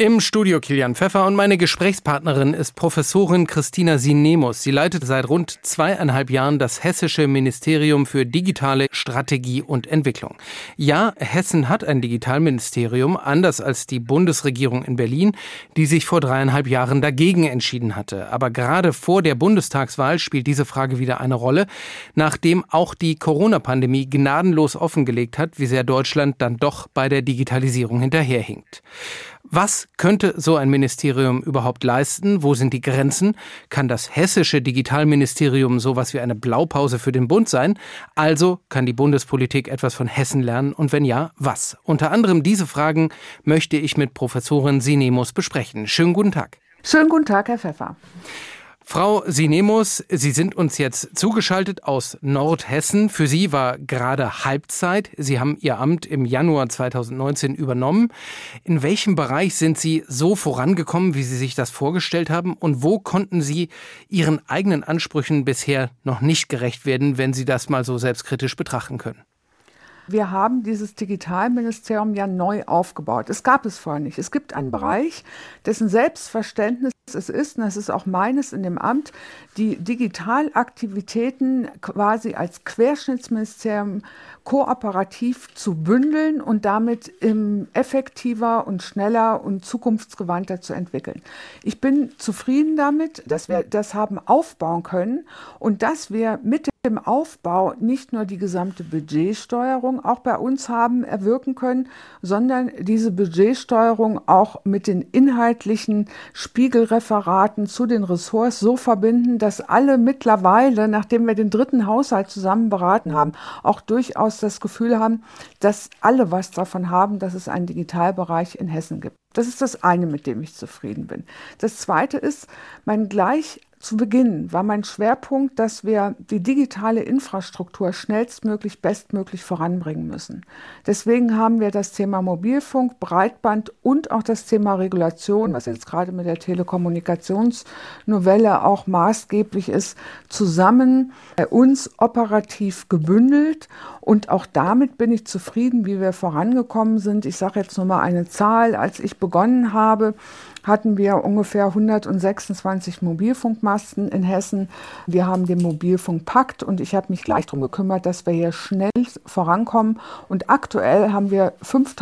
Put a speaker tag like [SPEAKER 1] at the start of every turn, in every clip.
[SPEAKER 1] Im Studio Kilian Pfeffer und meine Gesprächspartnerin ist Professorin Christina Sinemus. Sie leitet seit rund 2,5 Jahren das Hessische Ministerium für digitale Strategie und Entwicklung. Ja, Hessen hat ein Digitalministerium, anders als die Bundesregierung in Berlin, die sich vor 3,5 Jahren dagegen entschieden hatte. Aber gerade vor der Bundestagswahl spielt diese Frage wieder eine Rolle, nachdem auch die Corona-Pandemie gnadenlos offengelegt hat, wie sehr Deutschland dann doch bei der Digitalisierung hinterherhinkt. Was könnte so ein Ministerium überhaupt leisten? Wo sind die Grenzen? Kann das hessische Digitalministerium sowas wie eine Blaupause für den Bund sein? Also kann die Bundespolitik etwas von Hessen lernen? Und wenn ja, was? Unter anderem diese Fragen möchte ich mit Professorin Sinemus besprechen. Schönen guten Tag.
[SPEAKER 2] Schönen guten Tag, Herr Pfeffer.
[SPEAKER 1] Frau Sinemus, Sie sind uns jetzt zugeschaltet aus Nordhessen. Für Sie war gerade Halbzeit. Sie haben Ihr Amt im Januar 2019 übernommen. In welchem Bereich sind Sie so vorangekommen, wie Sie sich das vorgestellt haben? Und wo konnten Sie Ihren eigenen Ansprüchen bisher noch nicht gerecht werden, wenn Sie das mal so selbstkritisch betrachten können?
[SPEAKER 2] Wir haben dieses Digitalministerium ja neu aufgebaut. Es gab es vorher nicht. Es gibt einen Bereich, dessen Selbstverständnis es ist, und das ist auch meines in dem Amt, die Digitalaktivitäten quasi als Querschnittsministerium kooperativ zu bündeln und damit effektiver und schneller und zukunftsgewandter zu entwickeln. Ich bin zufrieden damit, dass wir das haben aufbauen können und dass wir mit dem Aufbau nicht nur die gesamte Budgetsteuerung auch bei uns haben erwirken können, sondern diese Budgetsteuerung auch mit den inhaltlichen Spiegelreferaten zu den Ressorts so verbinden, dass alle mittlerweile, nachdem wir den 3. Haushalt zusammen beraten haben, auch durchaus das Gefühl haben, dass alle was davon haben, dass es einen Digitalbereich in Hessen gibt. Das ist das eine, mit dem ich zufrieden bin. Das zweite ist, gleich zu Beginn war mein Schwerpunkt, dass wir die digitale Infrastruktur schnellstmöglich, bestmöglich voranbringen müssen. Deswegen haben wir das Thema Mobilfunk, Breitband und auch das Thema Regulation, was jetzt gerade mit der Telekommunikationsnovelle auch maßgeblich ist, zusammen bei uns operativ gebündelt. Und auch damit bin ich zufrieden, wie wir vorangekommen sind. Ich sage jetzt nur mal eine Zahl. Als ich begonnen habe, hatten wir ungefähr 126 Mobilfunkmasten in Hessen. Wir haben den Mobilfunkpakt und ich habe mich gleich darum gekümmert, dass wir hier schnell vorankommen. Und aktuell haben wir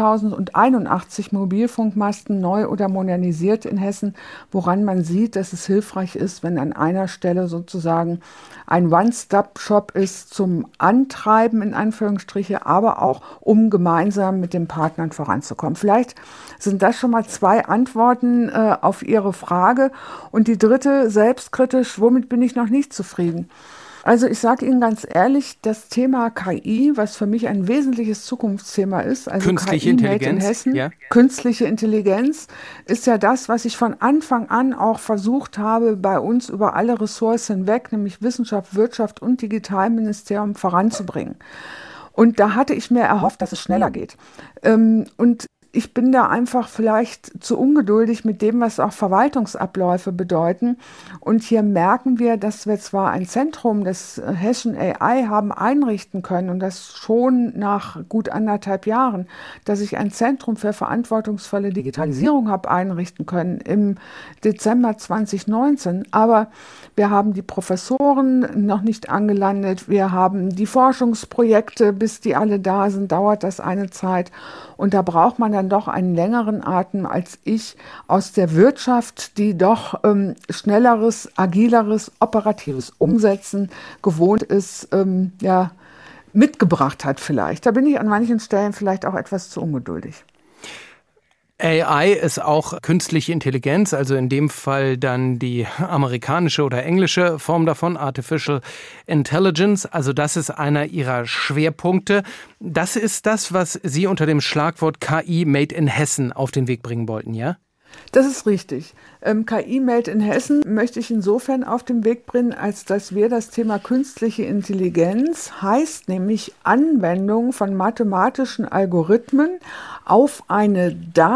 [SPEAKER 2] 5081 Mobilfunkmasten neu oder modernisiert in Hessen, woran man sieht, dass es hilfreich ist, wenn an einer Stelle sozusagen ein One-Stop-Shop ist zum Antreiben in Anführungsstriche, aber auch um gemeinsam mit den Partnern voranzukommen. Vielleicht sind das schon mal 2 Antworten auf Ihre Frage. Und die dritte, selbstkritisch, womit bin ich noch nicht zufrieden? Also ich sage Ihnen ganz ehrlich, das Thema KI, was für mich ein wesentliches Zukunftsthema ist, also
[SPEAKER 1] Künstliche
[SPEAKER 2] KI
[SPEAKER 1] Intelligenz,
[SPEAKER 2] Made in Hessen,
[SPEAKER 1] ja.
[SPEAKER 2] Künstliche Intelligenz, ist ja das, was ich von Anfang an auch versucht habe, bei uns über alle Ressorts hinweg, nämlich Wissenschaft, Wirtschaft und Digitalministerium voranzubringen. Und da hatte ich mir erhofft, dass es schneller geht. Und ich bin da einfach vielleicht zu ungeduldig mit dem, was auch Verwaltungsabläufe bedeuten. Und hier merken wir, dass wir zwar ein Zentrum des Hessischen AI haben einrichten können und das schon nach gut 1,5 Jahren, dass ich ein Zentrum für verantwortungsvolle Digitalisierung habe einrichten können im Dezember 2019. Aber wir haben die Professoren noch nicht angelandet. Wir haben die Forschungsprojekte, bis die alle da sind, dauert das eine Zeit. Und da braucht man dann doch einen längeren Atem als ich aus der Wirtschaft, die doch schnelleres, agileres, operatives Umsetzen gewohnt ist, mitgebracht hat vielleicht. Da bin ich an manchen Stellen vielleicht auch etwas zu ungeduldig.
[SPEAKER 1] AI ist auch künstliche Intelligenz, also in dem Fall dann die amerikanische oder englische Form davon, Artificial Intelligence. Also das ist einer Ihrer Schwerpunkte. Das ist das, was Sie unter dem Schlagwort KI Made in Hessen auf den Weg bringen wollten, ja?
[SPEAKER 2] Das ist richtig. KI Made in Hessen möchte ich insofern auf den Weg bringen, als dass wir das Thema künstliche Intelligenz, heißt nämlich Anwendung von mathematischen Algorithmen auf eine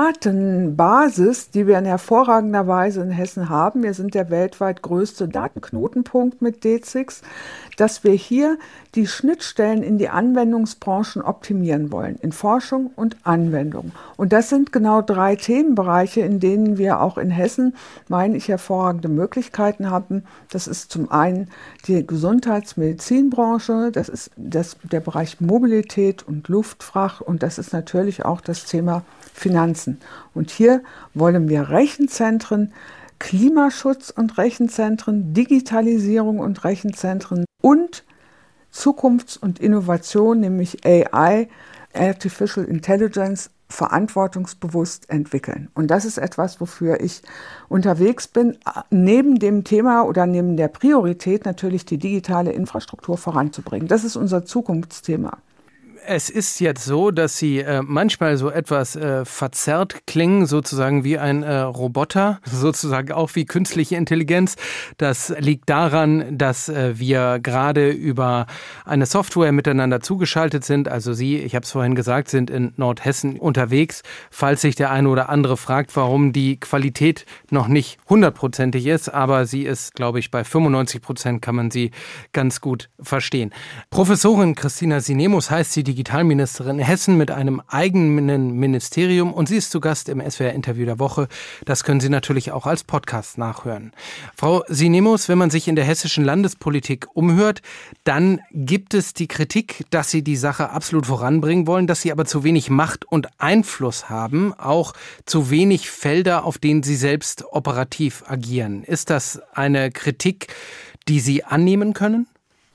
[SPEAKER 2] Datenbasis, die wir in hervorragender Weise in Hessen haben. Wir sind der weltweit größte Datenknotenpunkt mit DZIX, dass wir hier die Schnittstellen in die Anwendungsbranchen optimieren wollen, in Forschung und Anwendung. Und das sind genau 3 Themenbereiche, in denen wir auch in Hessen, meine ich, hervorragende Möglichkeiten haben. Das ist zum einen die Gesundheitsmedizinbranche, das ist der Bereich Mobilität und Luftfracht und das ist natürlich auch das Thema Finanzen. Und hier wollen wir Rechenzentren, Klimaschutz und Rechenzentren, Digitalisierung und Rechenzentren und Zukunfts- und Innovation, nämlich AI, Artificial Intelligence, verantwortungsbewusst entwickeln. Und das ist etwas, wofür ich unterwegs bin, neben dem Thema oder neben der Priorität natürlich die digitale Infrastruktur voranzubringen. Das ist unser Zukunftsthema.
[SPEAKER 1] Es ist jetzt so, dass Sie manchmal so etwas verzerrt klingen, sozusagen wie ein Roboter, sozusagen auch wie künstliche Intelligenz. Das liegt daran, dass wir gerade über eine Software miteinander zugeschaltet sind. Also Sie, ich habe es vorhin gesagt, sind in Nordhessen unterwegs. Falls sich der eine oder andere fragt, warum die Qualität noch nicht 100%ig ist, aber sie ist, glaube ich, bei 95% kann man sie ganz gut verstehen. Professorin Christina Sinemus heißt sie, Digitalministerin Hessen mit einem eigenen Ministerium und sie ist zu Gast im SWR-Interview der Woche. Das können Sie natürlich auch als Podcast nachhören. Frau Sinemus, wenn man sich in der hessischen Landespolitik umhört, dann gibt es die Kritik, dass Sie die Sache absolut voranbringen wollen, dass Sie aber zu wenig Macht und Einfluss haben, auch zu wenig Felder, auf denen Sie selbst operativ agieren. Ist das eine Kritik, die Sie annehmen können?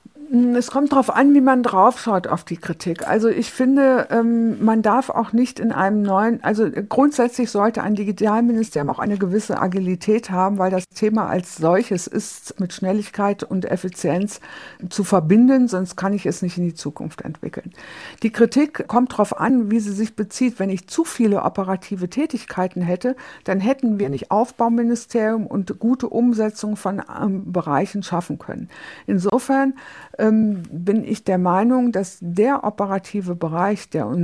[SPEAKER 2] Es kommt darauf an, wie man draufschaut auf die Kritik. Also ich finde, man darf auch nicht in einem grundsätzlich sollte ein Digitalministerium auch eine gewisse Agilität haben, weil das Thema als solches ist mit Schnelligkeit und Effizienz zu verbinden, sonst kann ich es nicht in die Zukunft entwickeln. Die Kritik kommt darauf an, wie sie sich bezieht. Wenn ich zu viele operative Tätigkeiten hätte, dann hätten wir nicht Aufbauministerium und gute Umsetzung von Bereichen schaffen können. Insofern bin ich der Meinung, dass der operative Bereich,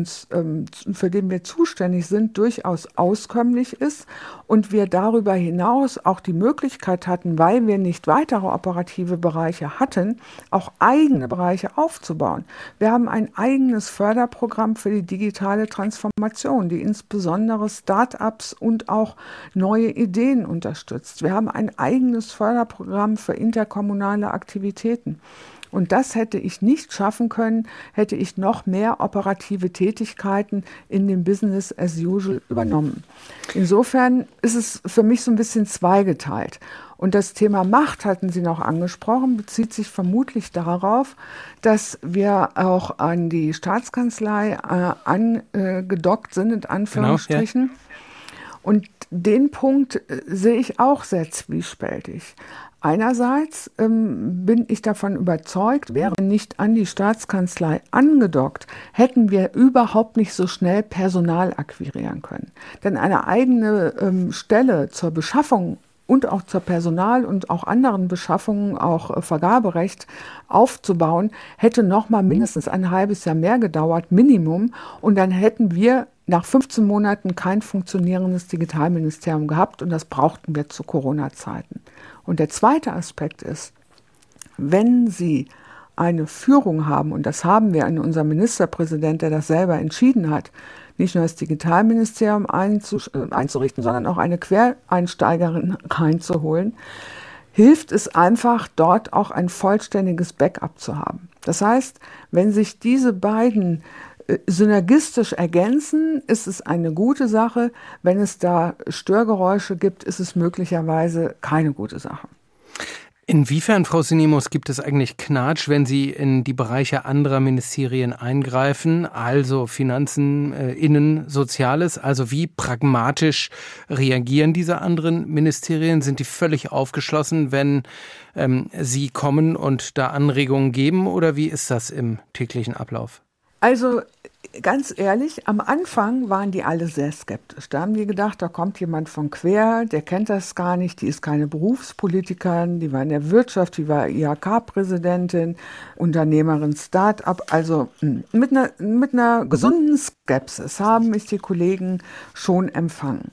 [SPEAKER 2] für den wir zuständig sind, durchaus auskömmlich ist und wir darüber hinaus auch die Möglichkeit hatten, weil wir nicht weitere operative Bereiche hatten, auch eigene Bereiche aufzubauen. Wir haben ein eigenes Förderprogramm für die digitale Transformation, die insbesondere Start-ups und auch neue Ideen unterstützt. Wir haben ein eigenes Förderprogramm für interkommunale Aktivitäten. Und das hätte ich nicht schaffen können, hätte ich noch mehr operative Tätigkeiten in dem Business as usual übernommen. Insofern ist es für mich so ein bisschen zweigeteilt. Und das Thema Macht, hatten Sie noch angesprochen, bezieht sich vermutlich darauf, dass wir auch an die Staatskanzlei angedockt sind, in Anführungsstrichen. Genau, ja. Und den Punkt sehe ich auch sehr zwiespältig. Einerseits bin ich davon überzeugt, wäre nicht an die Staatskanzlei angedockt, hätten wir überhaupt nicht so schnell Personal akquirieren können. Denn eine eigene Stelle zur Beschaffung und auch zur Personal- und auch anderen Beschaffungen, auch Vergaberecht aufzubauen, hätte noch mal mindestens ein halbes Jahr mehr gedauert, Minimum. Und dann hätten wir nach 15 Monaten kein funktionierendes Digitalministerium gehabt und das brauchten wir zu Corona-Zeiten. Und der zweite Aspekt ist, wenn Sie eine Führung haben, und das haben wir an unserem Ministerpräsident, der das selber entschieden hat, nicht nur das Digitalministerium einzurichten, sondern auch eine Quereinsteigerin reinzuholen, hilft es einfach, dort auch ein vollständiges Backup zu haben. Das heißt, wenn sich diese beiden synergistisch ergänzen, ist es eine gute Sache. Wenn es da Störgeräusche gibt, ist es möglicherweise keine gute Sache.
[SPEAKER 1] Inwiefern, Frau Sinemus, gibt es eigentlich Knatsch, wenn Sie in die Bereiche anderer Ministerien eingreifen, also Finanzen, Innen, Soziales? Also wie pragmatisch reagieren diese anderen Ministerien? Sind die völlig aufgeschlossen, wenn Sie kommen und da Anregungen geben? Oder wie ist das im täglichen Ablauf?
[SPEAKER 2] Also ganz ehrlich, am Anfang waren die alle sehr skeptisch. Da haben die gedacht, da kommt jemand von quer, der kennt das gar nicht, die ist keine Berufspolitikerin, die war in der Wirtschaft, die war IHK-Präsidentin, Unternehmerin, Start-up. Also mit einer gesunden Skepsis haben mich die Kollegen schon empfangen.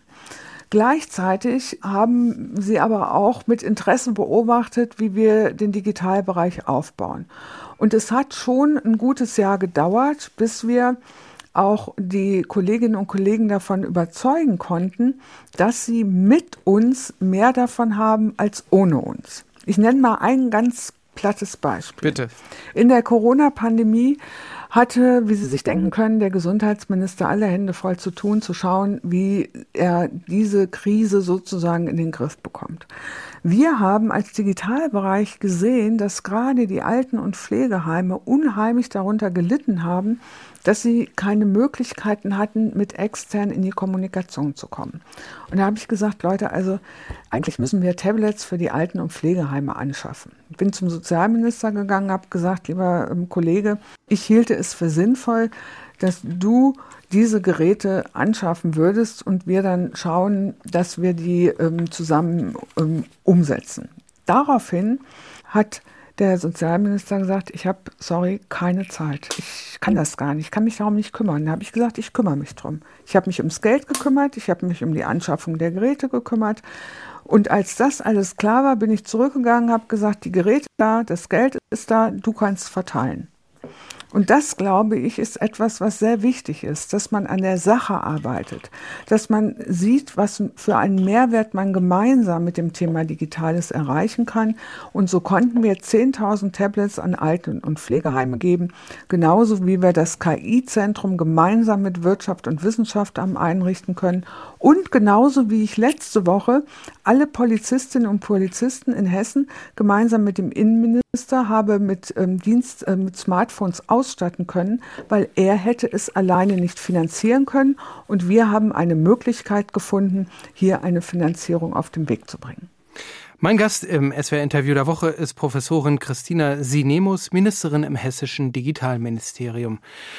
[SPEAKER 2] Gleichzeitig haben sie aber auch mit Interesse beobachtet, wie wir den Digitalbereich aufbauen. Und es hat schon ein gutes Jahr gedauert, bis wir auch die Kolleginnen und Kollegen davon überzeugen konnten, dass sie mit uns mehr davon haben als ohne uns. Ich nenne mal ein ganz plattes Beispiel.
[SPEAKER 1] Bitte.
[SPEAKER 2] In der Corona-Pandemie hatte, wie Sie sich denken können, der Gesundheitsminister alle Hände voll zu tun, zu schauen, wie er diese Krise sozusagen in den Griff bekommt. Wir haben als Digitalbereich gesehen, dass gerade die Alten- und Pflegeheime unheimlich darunter gelitten haben, dass sie keine Möglichkeiten hatten, mit extern in die Kommunikation zu kommen. Und da habe ich gesagt, Leute, also eigentlich müssen wir Tablets für die Alten- und Pflegeheime anschaffen. Ich bin zum Sozialminister gegangen, habe gesagt, lieber Kollege, ich hielte es für sinnvoll, dass du diese Geräte anschaffen würdest und wir dann schauen, dass wir die zusammen umsetzen. Daraufhin hat der Sozialminister gesagt, ich habe, keine Zeit. Ich kann das gar nicht, ich kann mich darum nicht kümmern. Da habe ich gesagt, ich kümmere mich drum. Ich habe mich ums Geld gekümmert, ich habe mich um die Anschaffung der Geräte gekümmert. Und als das alles klar war, bin ich zurückgegangen, habe gesagt, die Geräte da, das Geld ist da, du kannst verteilen. Und das, glaube ich, ist etwas, was sehr wichtig ist, dass man an der Sache arbeitet, dass man sieht, was für einen Mehrwert man gemeinsam mit dem Thema Digitales erreichen kann. Und so konnten wir 10.000 Tablets an Alten- und Pflegeheime geben, genauso wie wir das KI-Zentrum gemeinsam mit Wirtschaft und Wissenschaft einrichten können. Und genauso wie ich letzte Woche alle Polizistinnen und Polizisten in Hessen gemeinsam mit dem Innenminister habe mit mit Smartphones ausstatten können, weil er hätte es alleine nicht finanzieren können. Und wir haben eine Möglichkeit gefunden, hier eine Finanzierung auf den Weg zu bringen.
[SPEAKER 1] Mein Gast im SWR-Interview der Woche ist Professorin Christina Sinemus, Ministerin im hessischen Digitalministerium.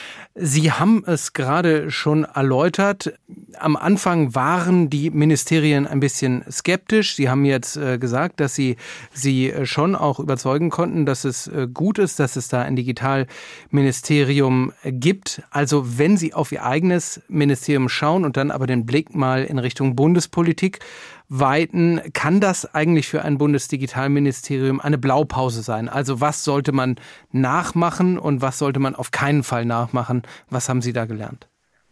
[SPEAKER 1] Sie haben es gerade schon erläutert. Am Anfang waren die Ministerien ein bisschen skeptisch. Sie haben jetzt gesagt, dass Sie schon auch überzeugen konnten, dass es gut ist, dass es da ein Digitalministerium gibt. Also wenn Sie auf Ihr eigenes Ministerium schauen und dann aber den Blick mal in Richtung Bundespolitik weiten, kann das eigentlich für ein Bundesdigitalministerium eine Blaupause sein? Also was sollte man nachmachen und was sollte man auf keinen Fall nachmachen? Was haben Sie da gelernt?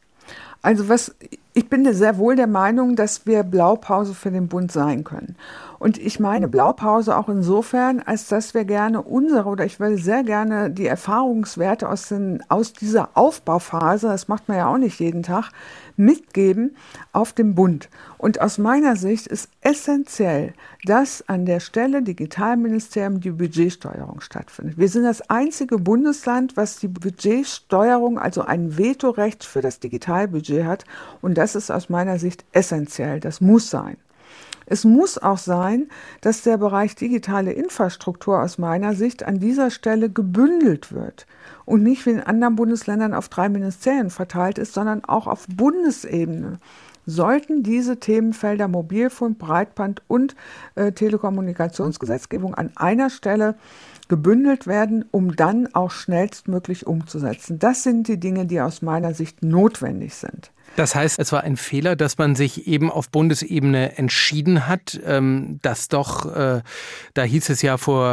[SPEAKER 2] Also ich bin sehr wohl der Meinung, dass wir Blaupause für den Bund sein können. Und ich meine Blaupause auch insofern, als dass wir gerne ich will sehr gerne die Erfahrungswerte aus dieser Aufbauphase, das macht man ja auch nicht jeden Tag, mitgeben auf den Bund. Und aus meiner Sicht ist essentiell, dass an der Stelle Digitalministerium die Budgetsteuerung stattfindet. Wir sind das einzige Bundesland, was die Budgetsteuerung, also ein Vetorecht für das Digitalbudget hat. Und das ist aus meiner Sicht essentiell. Das muss sein. Es muss auch sein, dass der Bereich digitale Infrastruktur aus meiner Sicht an dieser Stelle gebündelt wird und nicht wie in anderen Bundesländern auf 3 Ministerien verteilt ist, sondern auch auf Bundesebene. Sollten diese Themenfelder Mobilfunk, Breitband und Telekommunikationsgesetzgebung an einer Stelle gebündelt werden, um dann auch schnellstmöglich umzusetzen. Das sind die Dinge, die aus meiner Sicht notwendig sind.
[SPEAKER 1] Das heißt, es war ein Fehler, dass man sich eben auf Bundesebene entschieden hat, dass doch, da hieß es ja vor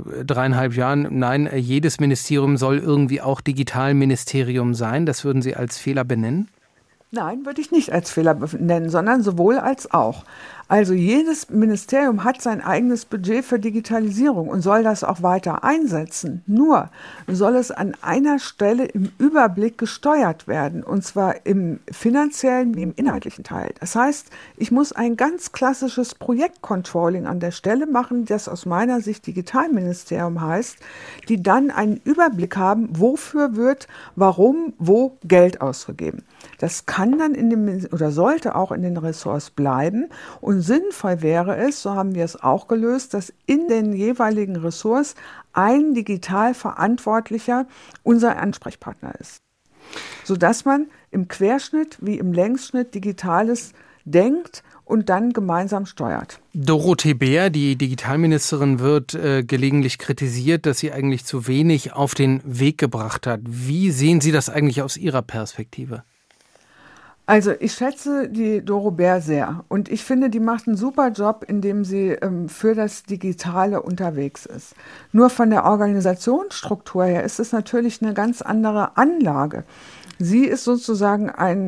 [SPEAKER 1] 3,5 Jahren, nein, jedes Ministerium soll irgendwie auch Digitalministerium sein. Das würden Sie als Fehler benennen?
[SPEAKER 2] Nein, würde ich nicht als Fehler benennen, sondern sowohl als auch. Also jedes Ministerium hat sein eigenes Budget für Digitalisierung und soll das auch weiter einsetzen. Nur soll es an einer Stelle im Überblick gesteuert werden, und zwar im finanziellen wie im inhaltlichen Teil. Das heißt, ich muss ein ganz klassisches Projektcontrolling an der Stelle machen, das aus meiner Sicht Digitalministerium heißt, die dann einen Überblick haben, wofür wird, warum, wo Geld ausgegeben. Das kann dann sollte auch in den Ressorts bleiben. Und sinnvoll wäre es, so haben wir es auch gelöst, dass in den jeweiligen Ressorts ein digital Verantwortlicher unser Ansprechpartner ist. sodass man im Querschnitt wie im Längsschnitt Digitales denkt und dann gemeinsam steuert.
[SPEAKER 1] Dorothee Bär, die Digitalministerin, wird gelegentlich kritisiert, dass sie eigentlich zu wenig auf den Weg gebracht hat. Wie sehen Sie das eigentlich aus Ihrer Perspektive?
[SPEAKER 2] Also ich schätze die Doro Bär sehr und ich finde, die macht einen super Job, indem sie für das Digitale unterwegs ist. Nur von der Organisationsstruktur her ist es natürlich eine ganz andere Anlage. Sie ist sozusagen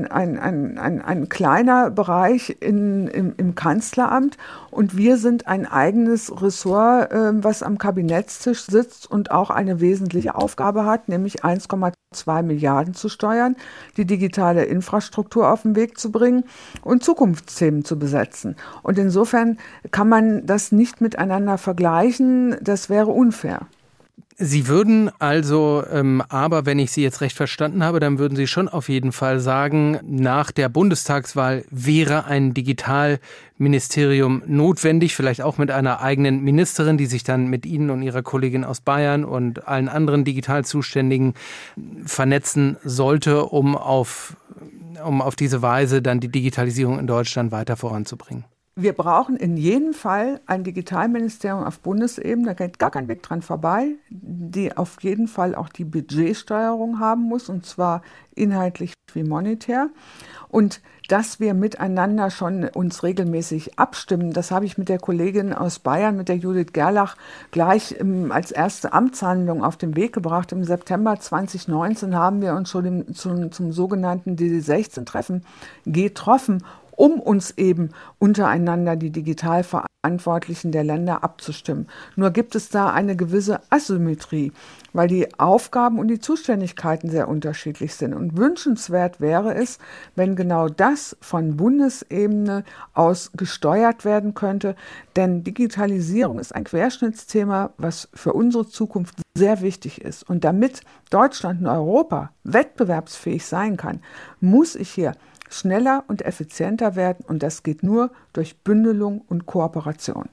[SPEAKER 2] ein kleiner Bereich im Kanzleramt und wir sind ein eigenes Ressort, was am Kabinettstisch sitzt und auch eine wesentliche Aufgabe hat, nämlich 1,2 Milliarden zu steuern, die digitale Infrastruktur auf den Weg zu bringen und Zukunftsthemen zu besetzen. Und insofern kann man das nicht miteinander vergleichen, das wäre unfair.
[SPEAKER 1] Sie würden also, aber wenn ich Sie jetzt recht verstanden habe, dann würden Sie schon auf jeden Fall sagen, nach der Bundestagswahl wäre ein Digitalministerium notwendig, vielleicht auch mit einer eigenen Ministerin, die sich dann mit Ihnen und Ihrer Kollegin aus Bayern und allen anderen Digitalzuständigen vernetzen sollte, um auf diese Weise dann die Digitalisierung in Deutschland weiter voranzubringen.
[SPEAKER 2] Wir brauchen in jedem Fall ein Digitalministerium auf Bundesebene, da geht gar kein Weg dran vorbei, die auf jeden Fall auch die Budgetsteuerung haben muss, und zwar inhaltlich wie monetär. Und dass wir miteinander schon uns regelmäßig abstimmen, das habe ich mit der Kollegin aus Bayern, mit der Judith Gerlach, gleich als erste Amtshandlung auf den Weg gebracht. Im September 2019 haben wir uns schon zum sogenannten DD16-Treffen getroffen, um uns eben untereinander die Digitalverantwortlichen der Länder abzustimmen. Nur gibt es da eine gewisse Asymmetrie, weil die Aufgaben und die Zuständigkeiten sehr unterschiedlich sind. Und wünschenswert wäre es, wenn genau das von Bundesebene aus gesteuert werden könnte. Denn Digitalisierung ist ein Querschnittsthema, was für unsere Zukunft sehr wichtig ist. Und damit Deutschland und Europa wettbewerbsfähig sein kann, muss ich hier schneller und effizienter werden und das geht nur durch Bündelung und Kooperation.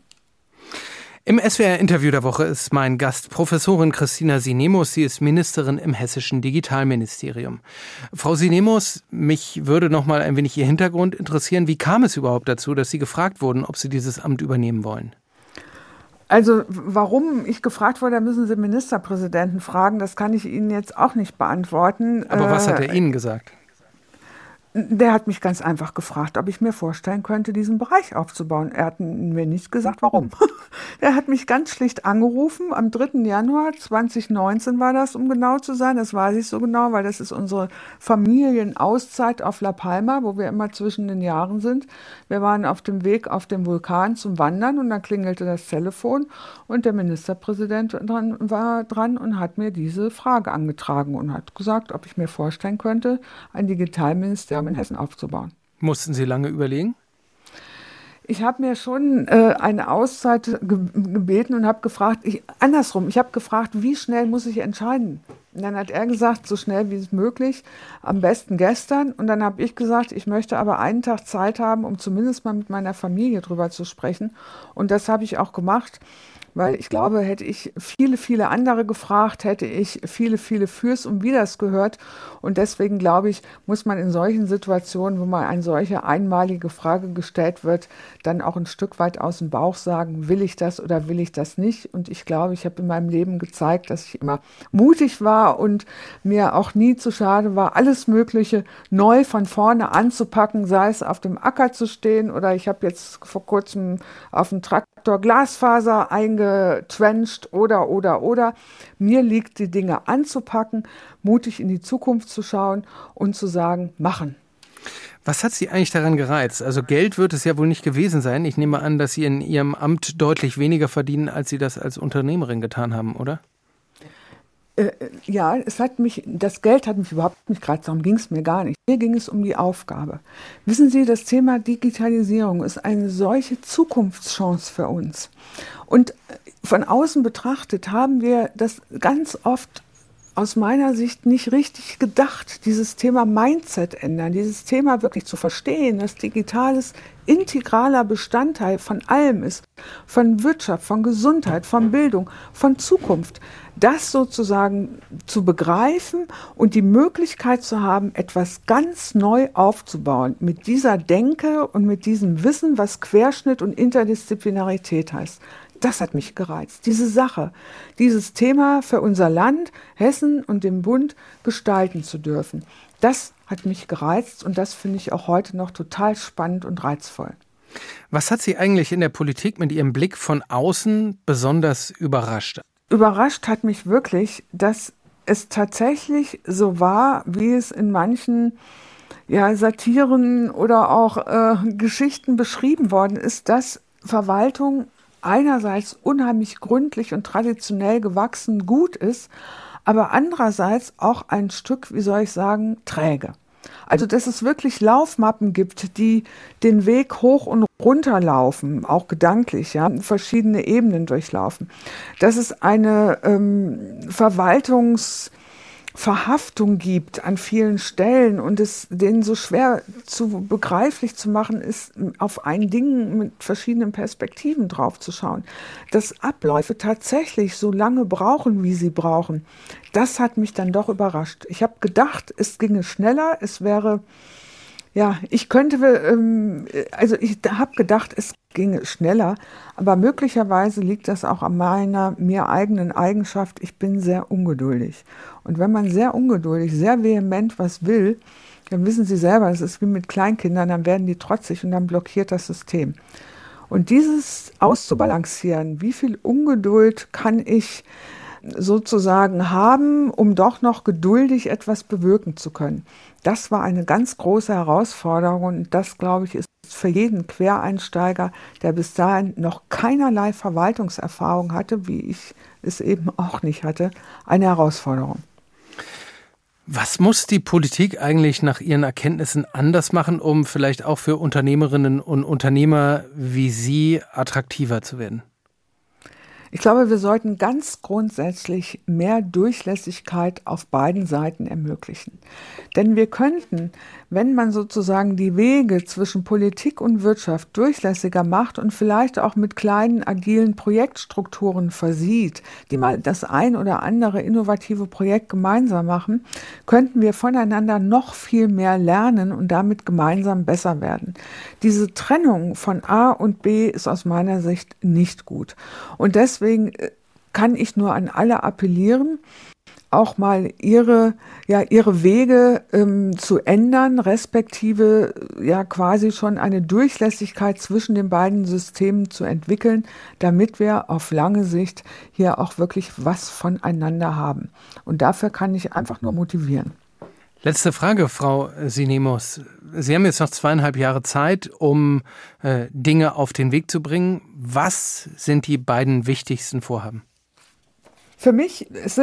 [SPEAKER 1] Im SWR-Interview der Woche ist mein Gast Professorin Christina Sinemus. Sie ist Ministerin im hessischen Digitalministerium. Frau Sinemus, mich würde noch mal ein wenig Ihr Hintergrund interessieren. Wie kam es überhaupt dazu, dass Sie gefragt wurden, ob Sie dieses Amt übernehmen wollen?
[SPEAKER 2] Also warum ich gefragt wurde, da müssen Sie Ministerpräsidenten fragen. Das kann ich Ihnen jetzt auch nicht beantworten.
[SPEAKER 1] Aber was hat er Ihnen gesagt?
[SPEAKER 2] Der hat mich ganz einfach gefragt, ob ich mir vorstellen könnte, diesen Bereich aufzubauen. Er hat mir nicht gesagt, warum. Er hat mich ganz schlicht angerufen, am 3. Januar 2019 war das, um genau zu sein. Das weiß ich so genau, weil das ist unsere Familienauszeit auf La Palma, wo wir immer zwischen den Jahren sind. Wir waren auf dem Weg auf dem Vulkan zum Wandern und dann klingelte das Telefon und der Ministerpräsident war dran und hat mir diese Frage angetragen und hat gesagt, ob ich mir vorstellen könnte, ein Digitalministerium in Hessen aufzubauen.
[SPEAKER 1] Mussten Sie lange überlegen?
[SPEAKER 2] Ich habe mir schon eine Auszeit gebeten und habe gefragt, ich habe gefragt, wie schnell muss ich entscheiden? Und dann hat er gesagt, so schnell wie es möglich, am besten gestern. Und dann habe ich gesagt, ich möchte aber einen Tag Zeit haben, um zumindest mal mit meiner Familie drüber zu sprechen. Und das habe ich auch gemacht. Weil ich glaube, hätte ich viele andere gefragt, hätte ich viele Fürs und Widers gehört. Und deswegen glaube ich, muss man in solchen Situationen, wo mal eine solche einmalige Frage gestellt wird, dann auch ein Stück weit aus dem Bauch sagen, will ich das oder will ich das nicht? Und ich glaube, ich habe in meinem Leben gezeigt, dass ich immer mutig war und mir auch nie zu schade war, alles Mögliche neu von vorne anzupacken, sei es auf dem Acker zu stehen oder ich habe jetzt vor kurzem auf dem Traktor Glasfaser eingetrencht oder. Mir liegt die Dinge anzupacken, mutig in die Zukunft zu schauen und zu sagen, machen.
[SPEAKER 1] Was hat Sie eigentlich daran gereizt? Also Geld wird es ja wohl nicht gewesen sein. Ich nehme an, dass Sie in Ihrem Amt deutlich weniger verdienen, als Sie das als Unternehmerin getan haben, oder?
[SPEAKER 2] Ja, das Geld hat mich überhaupt nicht gereizt, darum ging es mir gar nicht. Hier ging es um die Aufgabe. Wissen Sie, das Thema Digitalisierung ist eine solche Zukunftschance für uns. Und von außen betrachtet haben wir das ganz oft aus meiner Sicht nicht richtig gedacht, dieses Thema Mindset ändern, dieses Thema wirklich zu verstehen, dass Digitales integraler Bestandteil von allem ist, von Wirtschaft, von Gesundheit, von Bildung, von Zukunft. das sozusagen zu begreifen und die Möglichkeit zu haben, etwas ganz neu aufzubauen mit dieser Denke und mit diesem Wissen, was Querschnitt und Interdisziplinarität heißt. Das hat mich gereizt, diese Sache, dieses Thema für unser Land, Hessen und den Bund gestalten zu dürfen. Das hat mich gereizt und das finde ich auch heute noch total spannend und reizvoll.
[SPEAKER 1] Was hat Sie eigentlich in der Politik mit Ihrem Blick von außen besonders überrascht?
[SPEAKER 2] Überrascht hat mich wirklich, dass es tatsächlich so war, wie es in manchen Satiren oder auch Geschichten beschrieben worden ist, dass Verwaltung einerseits unheimlich gründlich und traditionell gewachsen gut ist, aber andererseits auch ein Stück, wie soll ich sagen, träge. Also dass es wirklich Laufmappen gibt, die den Weg hoch und runter laufen, auch gedanklich, verschiedene Ebenen durchlaufen. Dass es eine Verwaltungsverhaftung gibt an vielen Stellen und es denen so schwer zu begreiflich zu machen ist, auf ein Ding mit verschiedenen Perspektiven drauf zu schauen. Dass Abläufe tatsächlich so lange brauchen, wie sie brauchen, das hat mich dann doch überrascht. Ich habe gedacht, es ginge schneller, es wäre, ich habe gedacht, es ginge schneller, aber möglicherweise liegt das auch an meiner mir eigenen Eigenschaft. Ich bin sehr ungeduldig. Und wenn man sehr ungeduldig, sehr vehement was will, dann wissen Sie selber, es ist wie mit Kleinkindern, dann werden die trotzig und dann blockiert das System. Und dieses auszubalancieren, wie viel Ungeduld kann ich sozusagen haben, um doch noch geduldig etwas bewirken zu können. Das war eine ganz große Herausforderung und das, glaube ich, ist für jeden Quereinsteiger, der bis dahin noch keinerlei Verwaltungserfahrung hatte, wie ich es eben auch nicht hatte, eine Herausforderung.
[SPEAKER 1] Was muss die Politik eigentlich nach Ihren Erkenntnissen anders machen, um vielleicht auch für Unternehmerinnen und Unternehmer wie Sie attraktiver zu werden?
[SPEAKER 2] Ich glaube, wir sollten ganz grundsätzlich mehr Durchlässigkeit auf beiden Seiten ermöglichen. Denn wir könnten, wenn man sozusagen die Wege zwischen Politik und Wirtschaft durchlässiger macht und vielleicht auch mit kleinen, agilen Projektstrukturen versieht, die mal das ein oder andere innovative Projekt gemeinsam machen, könnten wir voneinander noch viel mehr lernen und damit gemeinsam besser werden. Diese Trennung von A und B ist aus meiner Sicht nicht gut. Und deswegen kann ich nur an alle appellieren, auch mal ihre Wege zu ändern, respektive quasi schon eine Durchlässigkeit zwischen den beiden Systemen zu entwickeln, damit wir auf lange Sicht hier auch wirklich was voneinander haben. Und dafür kann ich einfach nur motivieren.
[SPEAKER 1] Letzte Frage, Frau Sinemos. Sie haben jetzt noch 2,5 Jahre Zeit, um Dinge auf den Weg zu bringen. Was sind die beiden wichtigsten Vorhaben?
[SPEAKER 2] Für mich es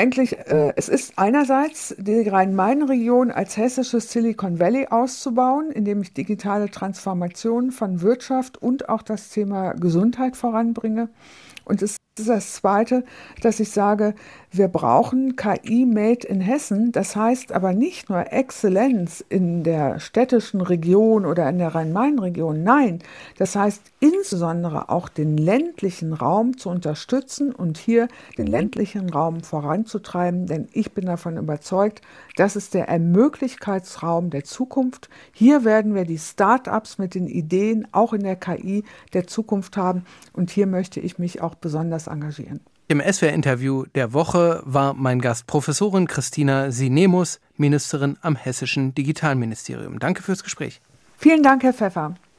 [SPEAKER 2] ist einerseits die Rhein-Main-Region als hessisches Silicon Valley auszubauen, indem ich digitale Transformation von Wirtschaft und auch das Thema Gesundheit voranbringe. Und es ist das Zweite, dass ich sage, wir brauchen KI made in Hessen. Das heißt aber nicht nur Exzellenz in der städtischen Region oder in der Rhein-Main-Region. Nein, das heißt insbesondere auch den ländlichen Raum zu unterstützen und hier den ländlichen Raum voranzutreiben. Denn ich bin davon überzeugt, das ist der Ermöglichkeitsraum der Zukunft. Hier werden wir die Start-ups mit den Ideen auch in der KI der Zukunft haben. Und hier möchte ich mich auch besonders engagieren.
[SPEAKER 1] Im SWR-Interview der Woche war mein Gast Professorin Christina Sinemos, Ministerin am Hessischen Digitalministerium. Danke fürs Gespräch.
[SPEAKER 2] Vielen Dank, Herr Pfeffer.